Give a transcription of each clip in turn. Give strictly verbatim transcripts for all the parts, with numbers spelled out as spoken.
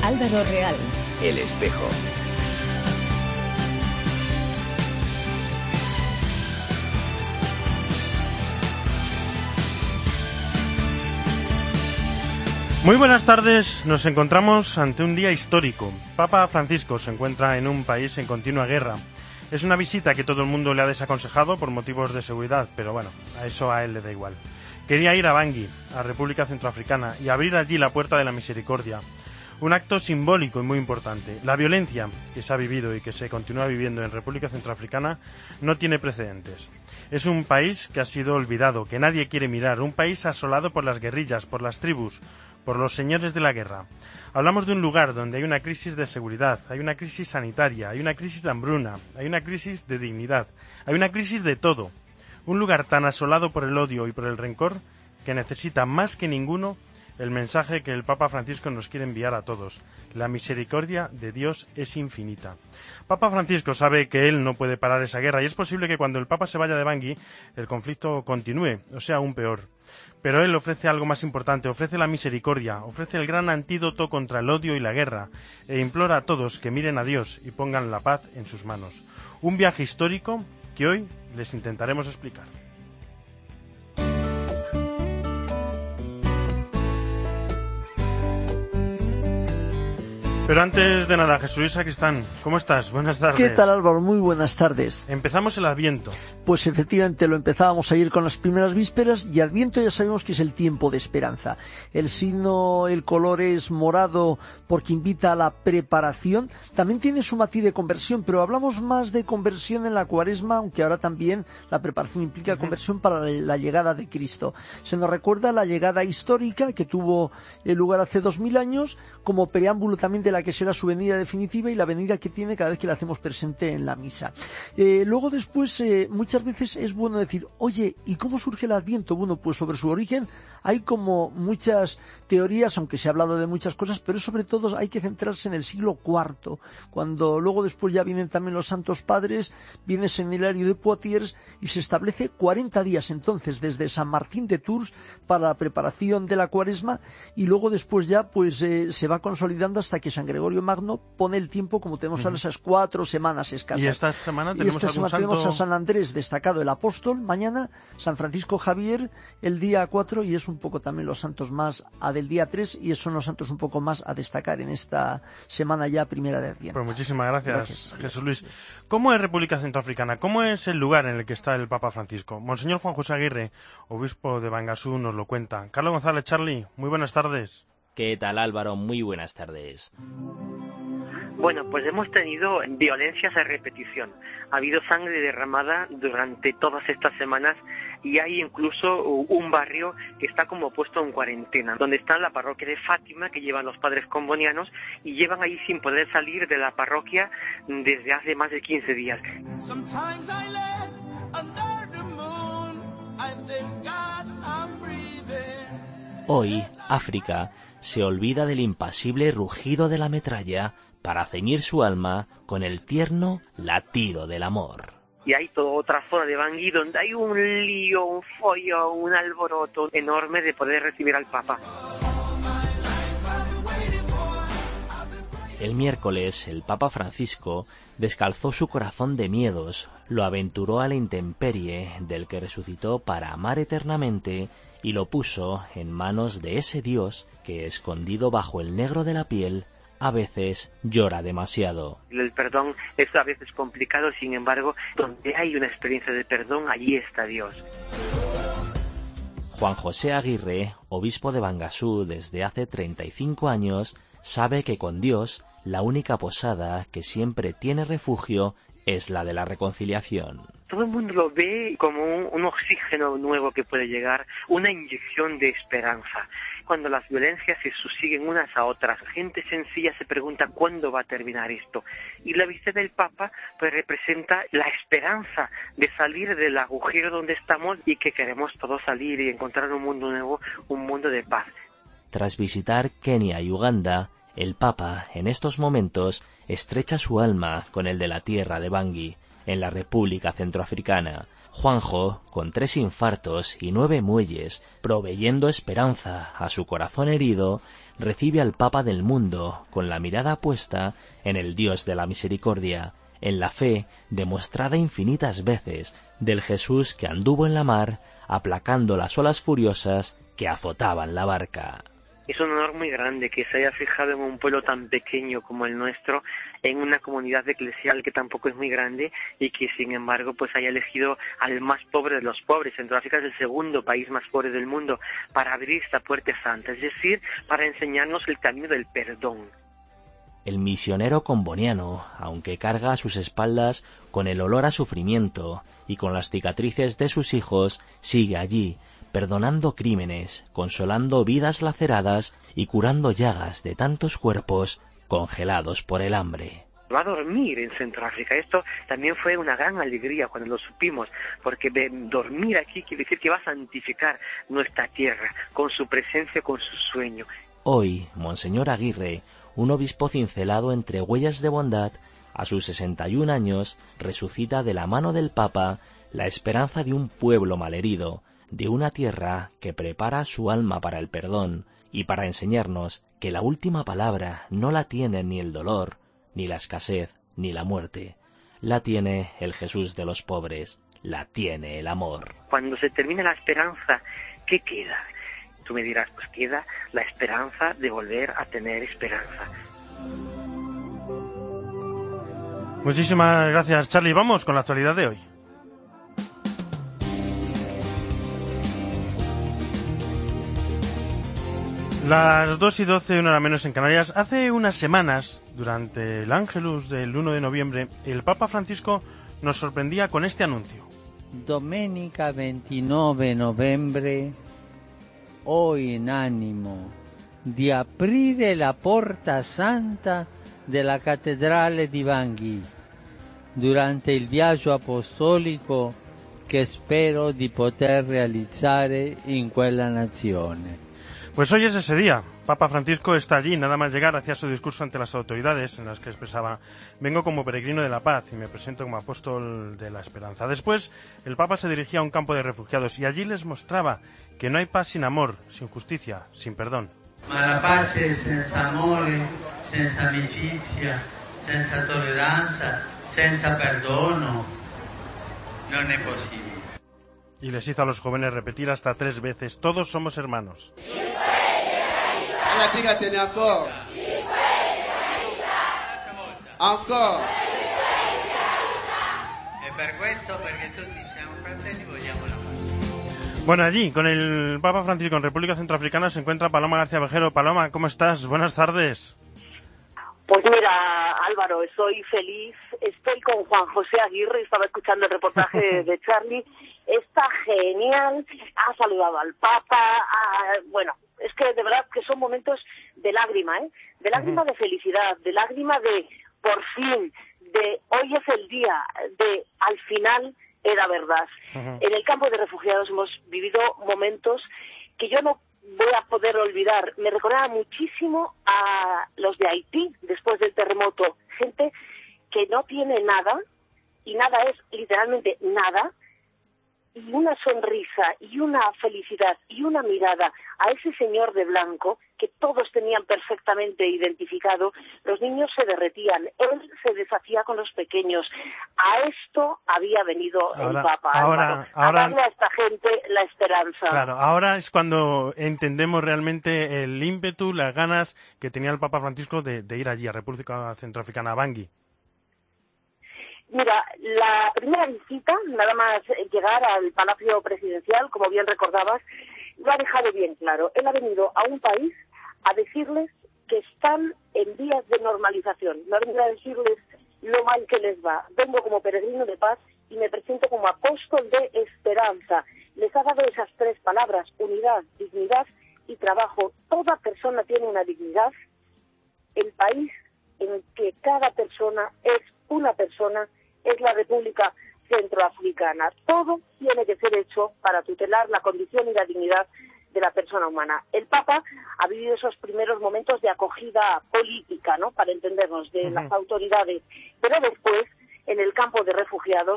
Álvaro Real. El espejo. Muy buenas tardes, nos encontramos ante un día histórico. Papa Francisco se encuentra en un país en continua guerra. Es una visita que todo el mundo le ha desaconsejado por motivos de seguridad, pero bueno, a eso a él le da igual. Quería ir a Bangui, a República Centroafricana, y abrir allí la puerta de la misericordia. Un acto simbólico y muy importante. La violencia que se ha vivido y que se continúa viviendo en República Centroafricana no tiene precedentes. Es un país que ha sido olvidado, que nadie quiere mirar, un país asolado por las guerrillas, por las tribus, por los señores de la guerra. Hablamos de un lugar donde hay una crisis de seguridad, hay una crisis sanitaria, hay una crisis de hambruna, hay una crisis de dignidad, hay una crisis de todo. Un lugar tan asolado por el odio y por el rencor que necesita más que ninguno el mensaje que el Papa Francisco nos quiere enviar a todos. La misericordia de Dios es infinita. Papa Francisco sabe que él no puede parar esa guerra y es posible que cuando el Papa se vaya de Bangui el conflicto continúe, o sea, aún peor. Pero él ofrece algo más importante, ofrece la misericordia, ofrece el gran antídoto contra el odio y la guerra, e implora a todos que miren a Dios y pongan la paz en sus manos. Un viaje histórico que hoy les intentaremos explicar. Pero antes de nada, Jesús Luis Sacristán, ¿cómo estás? Buenas tardes. ¿Qué tal, Álvaro? Muy buenas tardes. Empezamos el Adviento. Pues efectivamente lo empezábamos ayer con las primeras vísperas y Adviento ya sabemos que es el tiempo de esperanza. El signo, el color es morado porque invita a la preparación. También tiene su matiz de conversión, pero hablamos más de conversión en la Cuaresma, aunque ahora también la preparación implica uh-huh. conversión para la llegada de Cristo. Se nos recuerda la llegada histórica que tuvo lugar hace dos mil años, como preámbulo también de la que será su venida definitiva y la venida que tiene cada vez que la hacemos presente en la misa. Eh, luego después, eh, muchas veces es bueno decir, oye, ¿y cómo surge el Adviento? Bueno, pues sobre su origen hay como muchas teorías, aunque se ha hablado de muchas cosas, pero sobre todo hay que centrarse en el siglo cuarto, cuando luego después ya vienen también los Santos Padres, viene San Hilario de Poitiers y se establece cuarenta días entonces desde San Martín de Tours para la preparación de la Cuaresma y luego después ya pues eh, se va consolidando hasta que San Gregorio Magno pone el tiempo como tenemos uh-huh. ahora esas cuatro semanas escasas. Y esta semana tenemos, y esta algún semana santo... tenemos a San Andrés destacado, el apóstol, mañana San Francisco Javier el día cuatro y es un poco también los santos más a del día tres y son los santos un poco más a destacar en esta semana ya primera de Adviento. Pues muchísimas gracias, gracias, Jesús Luis. ¿Cómo es República Centroafricana? ¿Cómo es el lugar en el que está el Papa Francisco? Monseñor Juan José Aguirre, obispo de Bangasú, nos lo cuenta. Carlos González, Charlie, muy buenas tardes. ¿Qué tal, Álvaro? Muy buenas tardes. Bueno, pues hemos tenido violencias a repetición. Ha habido sangre derramada durante todas estas semanas y hay incluso un barrio que está como puesto en cuarentena, donde está la parroquia de Fátima que llevan los padres combonianos y llevan ahí sin poder salir de la parroquia desde hace más de quince días. Hoy, África se olvida del impasible rugido de la metralla para ceñir su alma con el tierno latido del amor. Y hay toda otra zona de Bangui donde hay un lío, un follón, un alboroto enorme de poder recibir al Papa. El miércoles, el Papa Francisco descalzó su corazón de miedos, lo aventuró a la intemperie del que resucitó para amar eternamente y lo puso en manos de ese Dios que, escondido bajo el negro de la piel, a veces llora demasiado. El perdón es a veces complicado, sin embargo, donde hay una experiencia de perdón, allí está Dios. Juan José Aguirre, obispo de Bangasú desde hace treinta y cinco años, sabe que con Dios la única posada que siempre tiene refugio es la de la reconciliación. Todo el mundo lo ve como un, un oxígeno nuevo que puede llegar, una inyección de esperanza. Cuando las violencias se susiguen unas a otras, gente sencilla se pregunta cuándo va a terminar esto. Y la visita del Papa pues representa la esperanza de salir del agujero donde estamos y que queremos todos salir y encontrar un mundo nuevo, un mundo de paz. Tras visitar Kenia y Uganda, el Papa, en estos momentos, estrecha su alma con el de la tierra de Bangui, en la República Centroafricana, Juanjo, con tres infartos y nueve muelles, proveyendo esperanza a su corazón herido, recibe al Papa del mundo con la mirada puesta en el Dios de la misericordia, en la fe demostrada infinitas veces del Jesús que anduvo en la mar, aplacando las olas furiosas que azotaban la barca. Es un honor muy grande que se haya fijado en un pueblo tan pequeño como el nuestro, en una comunidad eclesial que tampoco es muy grande y que sin embargo pues haya elegido al más pobre de los pobres. Centroáfrica es el segundo país más pobre del mundo, para abrir esta puerta santa, es decir, para enseñarnos el camino del perdón. El misionero comboniano, aunque carga a sus espaldas con el olor a sufrimiento y con las cicatrices de sus hijos, sigue allí, perdonando crímenes, consolando vidas laceradas y curando llagas de tantos cuerpos congelados por el hambre. Va a dormir en Centroáfrica. Esto también fue una gran alegría cuando lo supimos, porque dormir aquí quiere decir que va a santificar nuestra tierra con su presencia, con su sueño. Hoy, Monseñor Aguirre, un obispo cincelado entre huellas de bondad, a sus sesenta y un años, resucita de la mano del Papa la esperanza de un pueblo malherido, de una tierra que prepara su alma para el perdón y para enseñarnos que la última palabra no la tiene ni el dolor, ni la escasez, ni la muerte. La tiene el Jesús de los pobres, la tiene el amor. Cuando se termina la esperanza, ¿qué queda? Tú me dirás, pues queda la esperanza de volver a tener esperanza. Muchísimas gracias, Charlie. Vamos con la actualidad de hoy. Las dos y doce, una hora menos en Canarias. Hace unas semanas, durante el Ángelus del uno de noviembre, el Papa Francisco nos sorprendía con este anuncio. Domenica ventinove novembre, ho in animo di aprire la porta santa della cattedrale di Bangui durante il viaggio apostolico che spero di poter realizzare in quella nazione. Pues hoy es ese día. Papa Francisco está allí, nada más llegar, hacía su discurso ante las autoridades en las que expresaba: vengo como peregrino de la paz y me presento como apóstol de la esperanza. Después, el Papa se dirigía a un campo de refugiados y allí les mostraba que no hay paz sin amor, sin justicia, sin perdón. Ma la pace senza amore, senza amicizia, senza tolleranza, senza perdono, non è possibile. Y les hizo a los jóvenes repetir hasta tres veces: todos somos hermanos. Bueno, allí, con el Papa Francisco en República Centroafricana, se encuentra Paloma García Vejero. Paloma, ¿cómo estás? Buenas tardes. Pues mira, Álvaro, soy feliz. Estoy con Juan José Aguirre, estaba escuchando el reportaje de Charlie. Está genial, ha saludado al Papa, ha, bueno, es que de verdad que son momentos de lágrima, ¿eh? De lágrima de felicidad, de lágrima de por fin, de hoy es el día, de al final era verdad. Uh-huh. En el campo de refugiados hemos vivido momentos que yo no voy a poder olvidar. Me recordaba muchísimo a los de Haití después del terremoto, gente que no tiene nada, y nada es literalmente nada, y una sonrisa y una felicidad y una mirada a ese señor de blanco que todos tenían perfectamente identificado. Los niños se derretían, él se deshacía con los pequeños. A esto había venido ahora, el Papa, ahora, Álvaro, ahora, a darle a esta gente la esperanza. Claro, ahora es cuando entendemos realmente el ímpetu, las ganas que tenía el Papa Francisco de, de ir allí a República Centroafricana, a Bangui. Mira, la primera visita, nada más llegar al Palacio Presidencial, como bien recordabas, lo ha dejado bien claro. Él ha venido a un país a decirles que están en vías de normalización. No ha venido a decirles lo mal que les va. Vengo como peregrino de paz y me presento como apóstol de esperanza. Les ha dado esas tres palabras: unidad, dignidad y trabajo. Toda persona tiene una dignidad. El país en el que cada persona es una persona es la República Centroafricana. Todo tiene que ser hecho para tutelar la condición y la dignidad de la persona humana. El Papa ha vivido esos primeros momentos de acogida política, ¿no?, para entendernos, de uh-huh. las autoridades, pero después, en el campo de refugiados,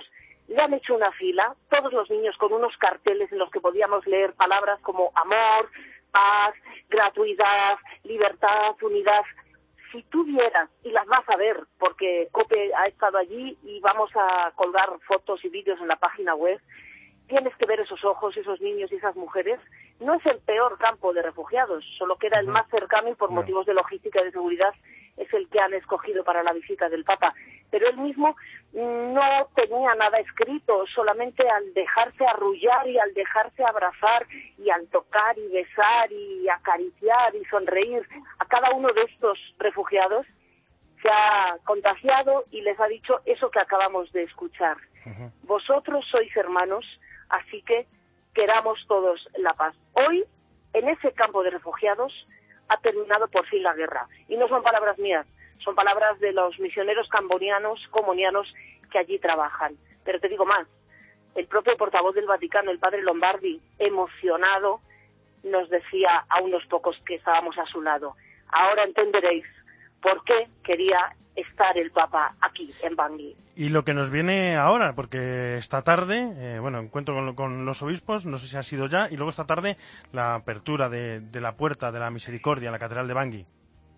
le han hecho una fila, todos los niños con unos carteles en los que podíamos leer palabras como amor, paz, gratuidad, libertad, unidad. Si tú vieras, y las vas a ver, porque COPE ha estado allí y vamos a colgar fotos y vídeos en la página web, tienes que ver esos ojos, esos niños y esas mujeres. No es el peor campo de refugiados, solo que era el más cercano y por No. motivos de logística y de seguridad es el que han escogido para la visita del Papa. Pero él mismo no tenía nada escrito, solamente al dejarse arrullar y al dejarse abrazar y al tocar y besar y acariciar y sonreír a cada uno de estos refugiados, se ha contagiado y les ha dicho eso que acabamos de escuchar. Uh-huh. Vosotros sois hermanos, así que queramos todos la paz. Hoy, en ese campo de refugiados, ha terminado por fin la guerra. Y no son palabras mías, son palabras de los misioneros cambonianos, comonianos, que allí trabajan. Pero te digo más, el propio portavoz del Vaticano, el padre Lombardi, emocionado, nos decía a unos pocos que estábamos a su lado: ahora entenderéis por qué quería estar el Papa aquí, en Bangui. Y lo que nos viene ahora, porque esta tarde, eh, bueno, encuentro con, con los obispos, no sé si ha sido ya, y luego esta tarde la apertura de, de la Puerta de la Misericordia en la Catedral de Bangui.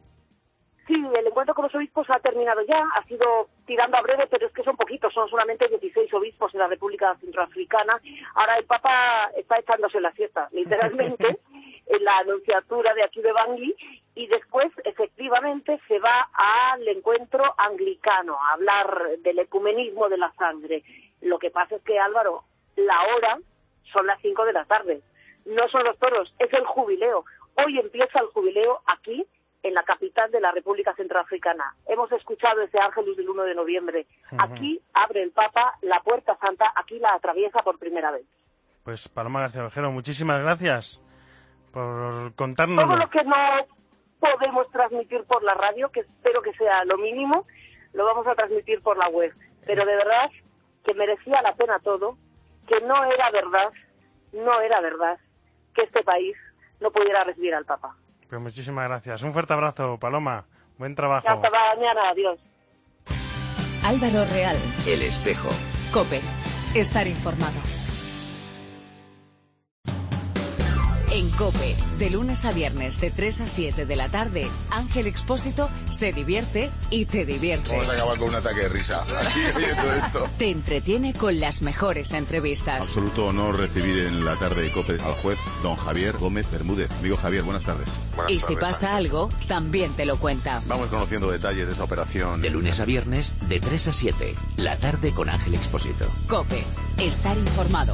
Sí, el encuentro con los obispos ha terminado ya, ha sido tirando a breve, pero es que son poquitos, son solamente dieciséis obispos en la República Centroafricana. Ahora el Papa está echándose la siesta, literalmente, en la anunciatura de aquí de Bangui, y después, efectivamente, se va al encuentro anglicano, a hablar del ecumenismo de la sangre. Lo que pasa es que, Álvaro, la hora son las cinco de la tarde, no son los toros, es el jubileo. Hoy empieza el jubileo aquí, en la capital de la República Centroafricana. Hemos escuchado ese Ángelus del uno de noviembre. Uh-huh. Aquí abre el Papa la Puerta Santa, aquí la atraviesa por primera vez. Pues Paloma García Ovejero, muchísimas gracias por contarnos. Todo lo que no podemos transmitir por la radio, que espero que sea lo mínimo, lo vamos a transmitir por la web. Pero de verdad que merecía la pena todo, que no era verdad, no era verdad que este país no pudiera recibir al Papa. Pues muchísimas gracias. Un fuerte abrazo, Paloma. Buen trabajo. Hasta mañana. Adiós. Álvaro Real. El Espejo. COPE. Estar informado. En COPE, de lunes a viernes de tres a siete de la tarde, Ángel Expósito se divierte y te divierte. Vamos a acabar con un ataque de risa aquí viendo esto. Te entretiene con las mejores entrevistas. Absoluto honor recibir en la tarde de COPE al juez don Javier Gómez Bermúdez. Amigo Javier, buenas tardes. Buenas y tardes, si pasa Javier. algo, también te lo cuenta. Vamos conociendo detalles de esa operación. De lunes a viernes de tres a siete, la tarde con Ángel Expósito. COPE. Estar informado.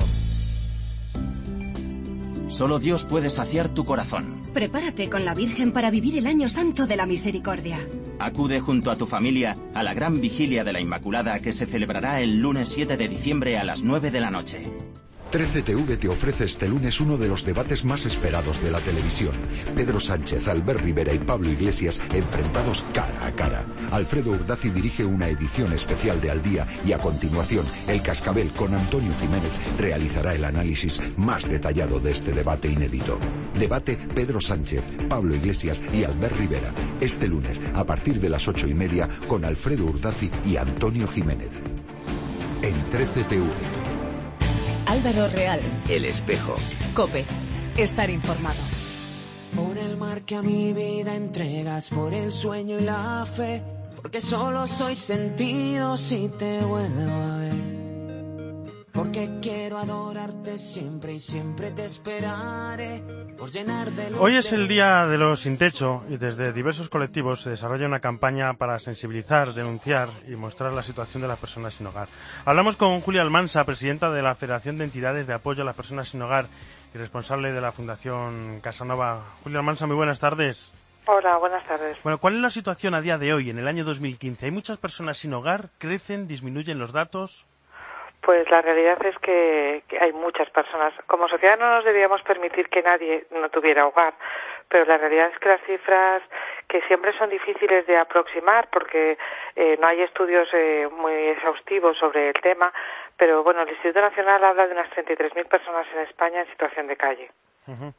Solo Dios puede saciar tu corazón. Prepárate con la Virgen para vivir el Año Santo de la Misericordia. Acude junto a tu familia a la gran vigilia de la Inmaculada que se celebrará el lunes siete de diciembre a las nueve de la noche. trece T V te ofrece este lunes uno de los debates más esperados de la televisión. Pedro Sánchez, Albert Rivera y Pablo Iglesias enfrentados cara a cara. Alfredo Urdazi dirige una edición especial de Al Día y a continuación El Cascabel con Antonio Jiménez realizará el análisis más detallado de este debate inédito. Debate Pedro Sánchez, Pablo Iglesias y Albert Rivera. Este lunes a partir de las ocho y media con Alfredo Urdazi y Antonio Jiménez. En trece T V. Álvaro Real. El Espejo. COPE. Estar informado. Por el mar que a mi vida entregas, por el sueño y la fe, porque solo soy sentido si te vuelvo a ver. Porque quiero adorarte siempre y siempre te esperaré, por llenar de luz. Hoy es el Día de los Sin Techo y desde diversos colectivos se desarrolla una campaña para sensibilizar, denunciar y mostrar la situación de las personas sin hogar. Hablamos con Julia Almansa, presidenta de la Federación de Entidades de Apoyo a las Personas sin Hogar y responsable de la Fundación Casanova. Julia Almansa, muy buenas tardes. Hola, buenas tardes. Bueno, ¿cuál es la situación a día de hoy, en el año dos mil quince? ¿Hay muchas personas sin hogar? ¿Crecen? ¿Disminuyen los datos? Pues la realidad es que, que hay muchas personas. Como sociedad no nos debíamos permitir que nadie no tuviera hogar, pero la realidad es que las cifras, que siempre son difíciles de aproximar porque eh, no hay estudios eh, muy exhaustivos sobre el tema, pero bueno, el Instituto Nacional habla de unas treinta y tres mil personas en España en situación de calle. Uh-huh.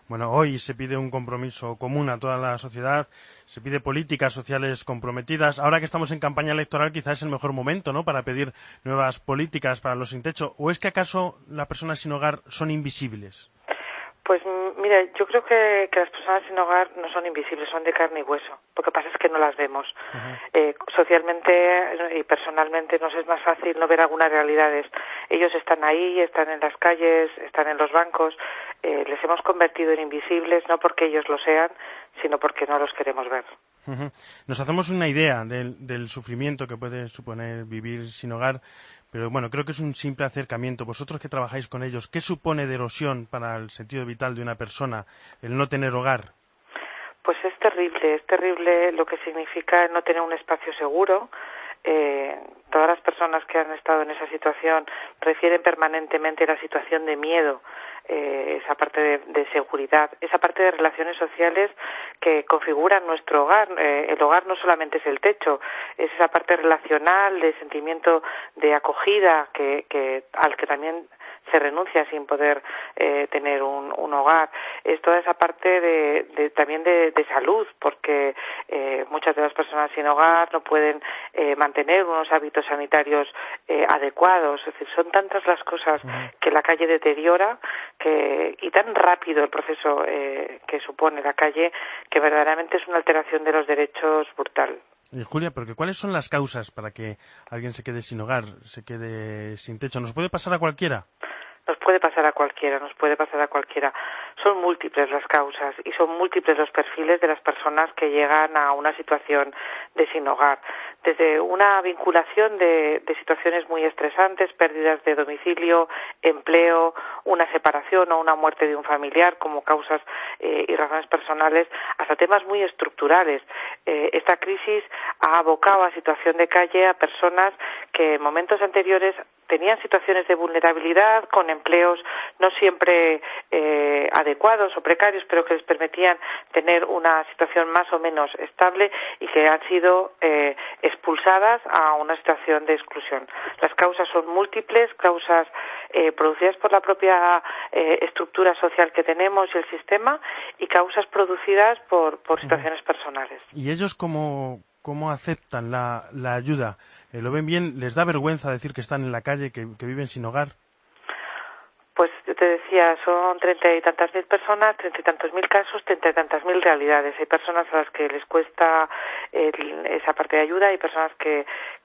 Bueno, hoy se pide un compromiso común a toda la sociedad, se pide políticas sociales comprometidas. Ahora que estamos en campaña electoral, quizás es el mejor momento, ¿no?, para pedir nuevas políticas para los sin techo. ¿O es que acaso las personas sin hogar son invisibles? Pues mira, yo creo que, que las personas sin hogar no son invisibles, son de carne y hueso. Lo que pasa es que no las vemos. Uh-huh. Eh, socialmente y personalmente nos es más fácil no ver algunas realidades. Ellos están ahí, están en las calles, están en los bancos. Eh, les hemos convertido en invisibles, no porque ellos lo sean, sino porque no los queremos ver. Uh-huh. Nos hacemos una idea del, del sufrimiento que puede suponer vivir sin hogar, pero bueno, creo que es un simple acercamiento. Vosotros que trabajáis con ellos, ¿qué supone de erosión para el sentido vital de una persona el no tener hogar? Pues es terrible, es terrible lo que significa no tener un espacio seguro. Eh, todas las personas que han estado en esa situación refieren permanentemente a la situación de miedo, eh, esa parte de, de seguridad, esa parte de relaciones sociales que configuran nuestro hogar. Eh, el hogar no solamente es el techo, es esa parte relacional, de sentimiento de acogida que, que al que también se renuncia sin poder eh, tener un, un hogar. Es toda esa parte de, de también de, de salud, porque eh, muchas de las personas sin hogar no pueden eh, mantener unos hábitos sanitarios eh, adecuados. Es decir, son tantas las cosas que la calle deteriora que, y tan rápido el proceso eh, que supone la calle, que verdaderamente es una alteración de los derechos brutal. Y Julia, porque ¿cuáles son las causas para que alguien se quede sin hogar, se quede sin techo? ¿Nos puede pasar a cualquiera? Nos puede pasar a cualquiera, nos puede pasar a cualquiera. Son múltiples las causas y son múltiples los perfiles de las personas que llegan a una situación de sin hogar. Desde una vinculación de, de situaciones muy estresantes, pérdidas de domicilio, empleo, una separación o una muerte de un familiar como causas eh, y razones personales, hasta temas muy estructurales. Eh, esta crisis ha abocado a situación de calle a personas que en momentos anteriores tenían situaciones de vulnerabilidad con empleos no siempre eh, adecuados o precarios, pero que les permitían tener una situación más o menos estable y que han sido eh, expulsadas a una situación de exclusión. Las causas son múltiples, causas eh, producidas por la propia eh, estructura social que tenemos y el sistema, y causas producidas por, por situaciones personales. ¿Y ellos cómo, cómo aceptan la, la ayuda? Eh, ¿Lo ven bien? ¿Les da vergüenza decir que están en la calle, que, que viven sin hogar? Pues yo te decía, son treinta y tantas mil personas, treinta y tantos mil casos, treinta y tantas mil realidades. Hay personas a las que les cuesta el, esa parte de ayuda, hay personas que,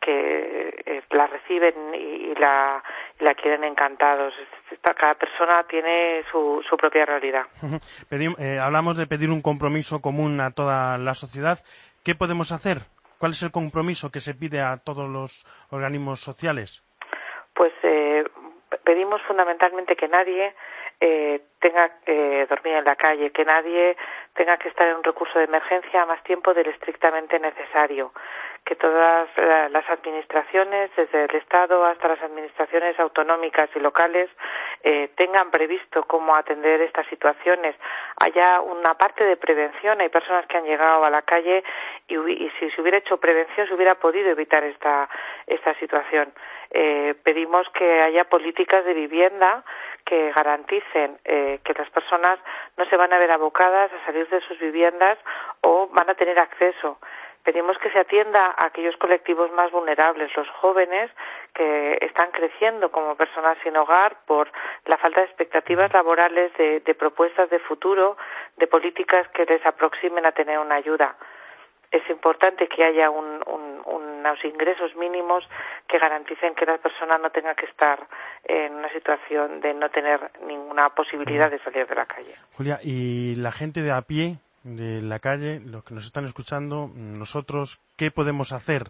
que eh, la reciben y, y, la, y la quieren encantados. Cada persona tiene su, su propia realidad. Pedim, eh, hablamos de pedir un compromiso común a toda la sociedad. ¿Qué podemos hacer? ¿Cuál es el compromiso que se pide a todos los organismos sociales? Pues eh, pedimos fundamentalmente que nadie eh, tenga que dormir en la calle, que nadie tenga que estar en un recurso de emergencia más tiempo del estrictamente necesario, que todas las administraciones, desde el Estado hasta las administraciones autonómicas y locales, eh, tengan previsto cómo atender estas situaciones. Haya una parte de prevención, hay personas que han llegado a la calle y, y si se hubiera hecho prevención se hubiera podido evitar esta, esta situación. Eh, pedimos que haya políticas de vivienda que garanticen eh, que las personas no se van a ver abocadas a salir de sus viviendas o van a tener acceso. Pedimos que se atienda a aquellos colectivos más vulnerables, los jóvenes que están creciendo como personas sin hogar por la falta de expectativas laborales, de, de propuestas de futuro, de políticas que les aproximen a tener una ayuda. Es importante que haya un, un, unos ingresos mínimos que garanticen que la persona no tenga que estar en una situación de no tener ninguna posibilidad de salir de la calle. Julia, ¿y la gente de a pie, de la calle, los que nos están escuchando, nosotros, qué podemos hacer?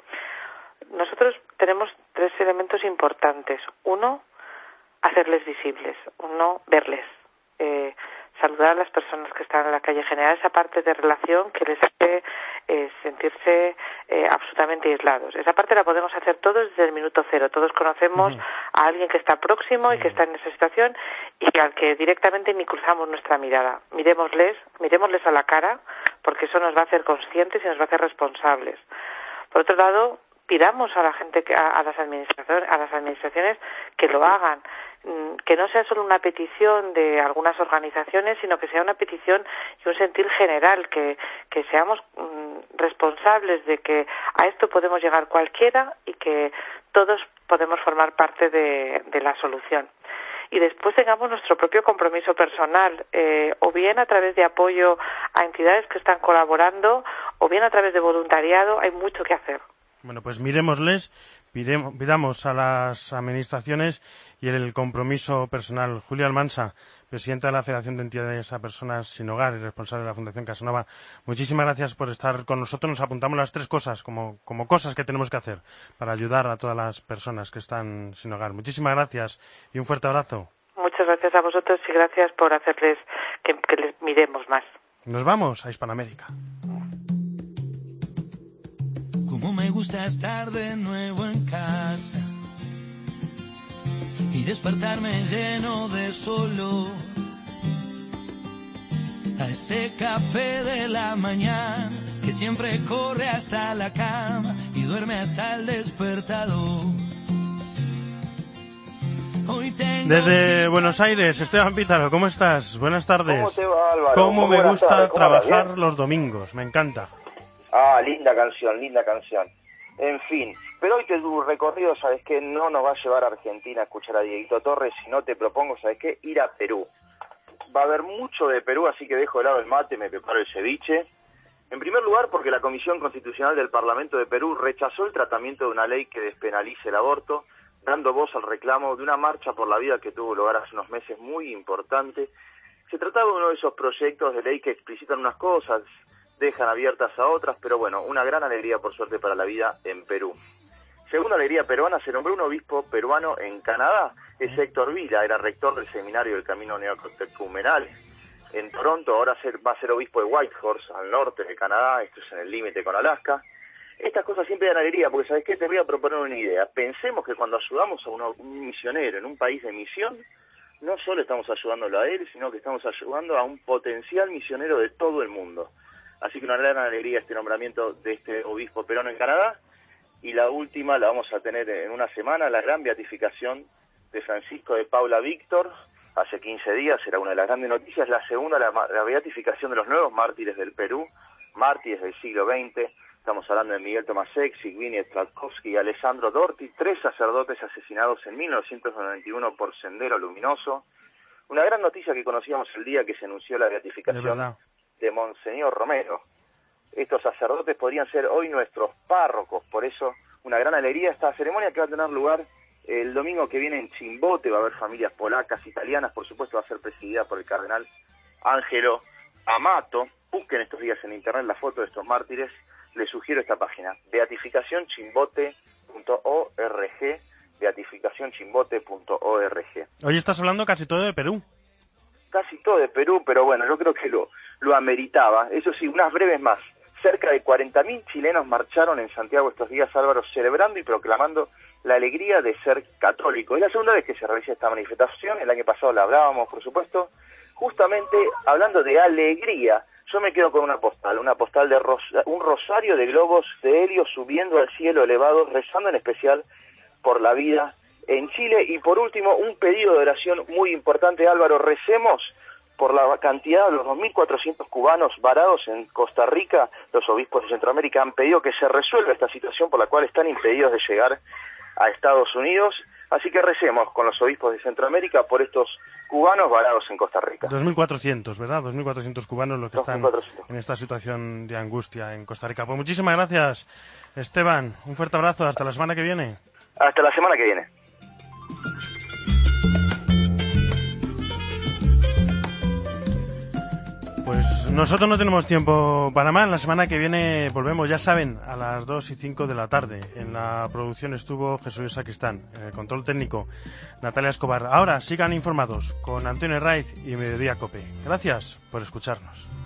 Nosotros tenemos tres elementos importantes. Uno, hacerles visibles. Uno, verles. Eh, saludar a las personas que están en la calle, generar esa parte de relación que les hace eh, sentirse eh, absolutamente aislados. Esa parte la podemos hacer todos desde el minuto cero. Todos conocemos uh-huh. a alguien que está próximo sí. y que está en esa situación y al que directamente ni cruzamos nuestra mirada. Miremosles, miremosles a la cara, porque eso nos va a hacer conscientes y nos va a hacer responsables. Por otro lado, pidamos a la gente, que, a, a las administraciones, a las administraciones que lo hagan. que no sea solo una petición de algunas organizaciones, sino que sea una petición y un sentir general, que, que seamos mm, responsables de que a esto podemos llegar cualquiera y que todos podemos formar parte de, de la solución. Y después tengamos nuestro propio compromiso personal, eh, o bien a través de apoyo a entidades que están colaborando, o bien a través de voluntariado. Hay mucho que hacer. Bueno, pues mirémosles, pidamos a las administraciones y el compromiso personal. Julia Almansa, presidenta de la Federación de Entidades a Personas Sin Hogar y responsable de la Fundación Casanova, muchísimas gracias por estar con nosotros. Nos apuntamos las tres cosas como, como cosas que tenemos que hacer para ayudar a todas las personas que están sin hogar. Muchísimas gracias y un fuerte abrazo. Muchas gracias a vosotros y gracias por hacerles que, que les miremos más. Nos vamos a Hispanoamérica. Como me gusta estar de nuevo en casa y despertarme lleno de solo a ese café de la mañana que siempre corre hasta la cama y duerme hasta el despertador. Hoy tengo Desde Buenos Aires, Esteban Pítaro, ¿cómo estás? Buenas tardes. ¿Cómo te va, Álvaro? ¿Cómo me gusta tardes? ¿Cómo trabajar los domingos? Me encanta. Ah, linda canción, linda canción. En fin, pero hoy que tu recorrido, ¿sabes qué? No nos va a llevar a Argentina a escuchar a Dieguito Torres, sino te propongo, ¿sabes qué? Ir a Perú. Va a haber mucho de Perú, así que dejo de lado el mate, me preparo el ceviche. En primer lugar, porque la Comisión Constitucional del Parlamento de Perú rechazó el tratamiento de una ley que despenalice el aborto, dando voz al reclamo de una marcha por la vida que tuvo lugar hace unos meses muy importante. Se trataba de uno de esos proyectos de ley que explicitan unas cosas, dejan abiertas a otras, pero bueno, una gran alegría por suerte para la vida en Perú. Segunda alegría peruana, se nombró un obispo peruano en Canadá, es Héctor Vila, era rector del seminario del Camino Neocatecumenal en Toronto, ahora va a ser obispo de Whitehorse, al norte de Canadá, esto es en el límite con Alaska. Estas cosas siempre dan alegría, porque ¿sabes qué? Te voy a proponer una idea. Pensemos que cuando ayudamos a uno, un misionero en un país de misión, no solo estamos ayudándolo a él, sino que estamos ayudando a un potencial misionero de todo el mundo. Así que una gran alegría este nombramiento de este obispo peruano en Canadá. Y la última la vamos a tener en una semana, la gran beatificación de Francisco de Paula Víctor. Hace quince días era una de las grandes noticias. La segunda, la, la beatificación de los nuevos mártires del Perú, mártires del siglo veinte. Estamos hablando de Miguel Tomasek, Zbigniew Tlatkowski y Alessandro Dorti, tres sacerdotes asesinados en mil novecientos noventa y uno por Sendero Luminoso. Una gran noticia que conocíamos el día que se anunció la beatificación de Monseñor Romero. Estos sacerdotes podrían ser hoy nuestros párrocos, por eso una gran alegría esta ceremonia que va a tener lugar el domingo que viene en Chimbote. Va a haber familias polacas, italianas, por supuesto va a ser presidida por el cardenal Ángelo Amato. Busquen estos días en internet la foto de estos mártires. Les sugiero esta página, beatificación chimbote punto org, beatificación chimbote punto org. Hoy estás hablando casi todo de Perú. Casi todo de Perú, pero bueno, yo creo que lo, lo ameritaba. Eso sí, unas breves más. Cerca de cuarenta mil chilenos marcharon en Santiago estos días, Álvaro, celebrando y proclamando la alegría de ser católico. Es la segunda vez que se realiza esta manifestación. El año pasado la hablábamos, por supuesto. Justamente hablando de alegría, yo me quedo con una postal, una postal de ros un rosario de globos de helio subiendo al cielo elevado, rezando en especial por la vida en Chile. Y por último, un pedido de oración muy importante, Álvaro, recemos por la cantidad de los dos mil cuatrocientos cubanos varados en Costa Rica. Los obispos de Centroamérica han pedido que se resuelva esta situación por la cual están impedidos de llegar a Estados Unidos. Así que recemos con los obispos de Centroamérica por estos cubanos varados en Costa Rica. dos mil cuatrocientos, ¿verdad? dos mil cuatrocientos cubanos los que están en esta situación de angustia en Costa Rica. Pues muchísimas gracias, Esteban. Un fuerte abrazo. Hasta la semana que viene. Hasta la semana que viene. Pues nosotros no tenemos tiempo para más. La semana que viene volvemos, ya saben, a las dos y cinco de la tarde. En la producción estuvo Jesús Sacristán, en el control técnico Natalia Escobar. Ahora sigan informados con Antonio Raiz y Mediodía Cope. Gracias por escucharnos.